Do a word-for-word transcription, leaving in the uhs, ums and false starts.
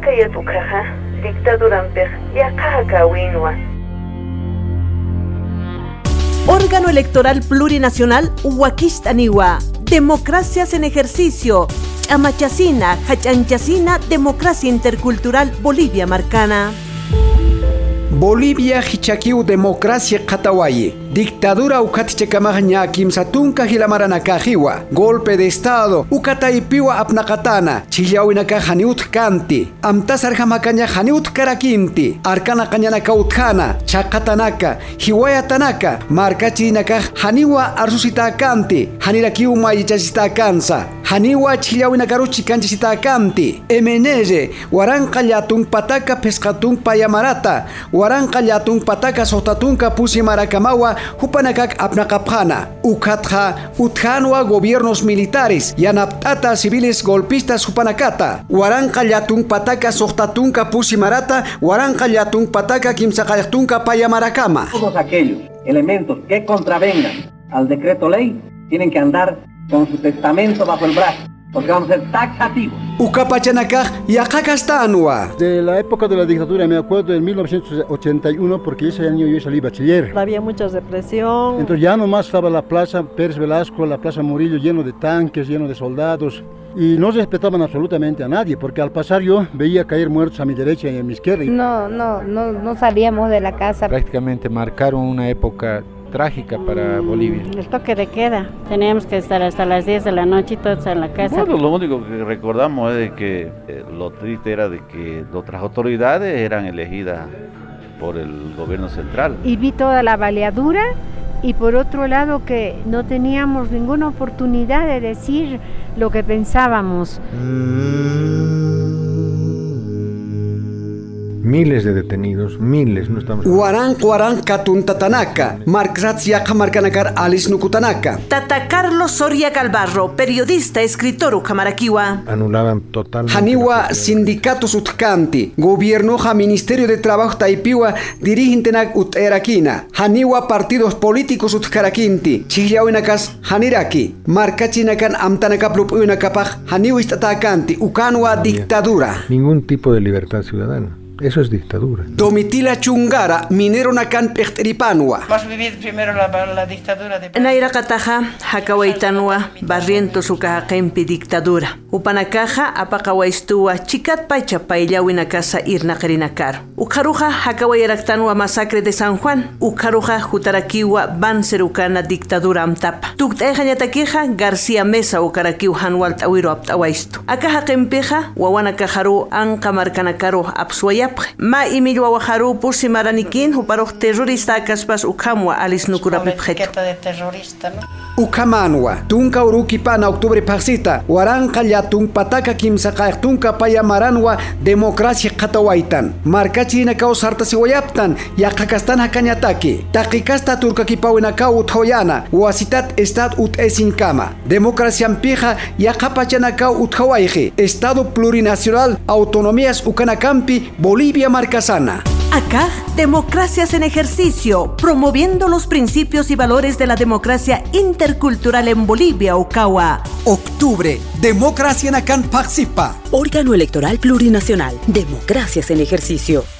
Kayatukaja, dictaduramper, Yakaja Winwa. Órgano Electoral Plurinacional Huaquistaniwa. Democracias en ejercicio. Chamachacina, Hachanchacina, Democracia Intercultural Bolivia Marcana. Bolivia hichakiu democracia katawaye. Dictadura ukatichakamagña kimsatunka hilamaranacajiwa. Golpe de estado ukataipiwa apnakatana. Chillawinaka haniut kanti. Amtasar hamakaña haniut karakinti. Arkana kañanaka utkana. Chakatanaka. Hiwayatanaka. Markachinaka haniwa arsusita kanti. Hanirakiu mayichasita kansa. Haniwa chillawinakaruchi kanchasita kanti. Emenere. Waranka llatun pataka pescatun payamarata. Waranka llatun pataka sotatunka pusimarakamawa. Hupanakak apnakapjana, ukatja, utjanwa gobiernos militares, yanaptata civiles golpistas hupanakata, waranka llatun pataka sohtatunka pusimarata, waranka llatun pataka kimsakaytunka payamarakama. Todos aquellos elementos que contravengan al decreto ley tienen que andar con su testamento bajo el brazo, porque vamos a ser taxativos. Ukapachanakaj yaqakastanua. De la época de la dictadura me acuerdo en mil novecientos ochenta y uno porque ese año yo salí bachiller. Había mucha represión. Entonces ya nomás estaba la plaza Pérez Velasco, la plaza Murillo lleno de tanques, lleno de soldados y no respetaban absolutamente a nadie porque al pasar yo veía caer muertos a mi derecha y a mi izquierda. No, no, no, no salíamos de la casa. Prácticamente marcaron una época trágica para Bolivia. El toque de queda, teníamos que estar hasta las diez de la noche y todos en la casa. Bueno, lo único que recordamos es de que eh, lo triste era de que otras autoridades eran elegidas por el gobierno central. Y vi toda la baleadura y por otro lado que no teníamos ninguna oportunidad de decir lo que pensábamos. Miles de detenidos, miles, no estamos... Waran Waran Katun Tatanaka, Marxatzia Kamarkanakar Alice Nukutanaka. Tata Carlos Soria Calvarro, periodista, escritor Ukamarakiwa. Anulaban totalmente... Haniwa Sindicatos Utkanti, Gobierno ha Ministerio de Trabajo Taipiwa, Dirigintenak Uterakina. Haniwa Partidos Políticos Utkarakinti, Chigliawinakas Haniraki, Markachinakan Amtanakaplup Unakapaj, Haniwa Istatakanti, Ukanwa Dictadura. Ningún tipo de libertad ciudadana. Eso es dictadura. Domitila Chungara, minero nakan pechteripanua. Hemos vivido primero la, la dictadura de... Naira Kataja, Hakawaitanua, Barriento Sukahakempi dictadura. Upanakaja, Apakawaistua, Chicat Pacha Paillawina casa Irnakarinakar. Ukaruja, Hakawairaktanua masacre de San Juan. Ukaruja, Jutarakiwa, Banserukana dictadura amtapa. Tuktejañatakeja, García Mesa Ukarakiw Hanwalt Awiro Aptawaistu. Akaja Kempeja, Wawanakajaru, Ankamarkanakaru, Apsuaya. Ma imilwa wajaru pusi maranikin huparoj terrorista kaspas ukamwa alis nukurapipjet. de terrorista, ¿no? Ukamanwa, tunka uruki pana octubre paxita, waranka yatun pataka kimsaka tunka paya maranwa democracia katawaitan. Markachina kao sarta siwayaptan, yakakastan hakanyataki. Takikasta turkakipawina kao uthoyana, wasitat estad ut esinkama. Democracia ampija yakapachana kao uthawaiji. Estado plurinacional, autonomías ukanakampi, Bolivia Marcasana. Acá, Democracias en Ejercicio, promoviendo los principios y valores de la democracia intercultural en Bolivia, Ukawa. Octubre, Democracia en Acan participa. Órgano Electoral Plurinacional, Democracias en Ejercicio.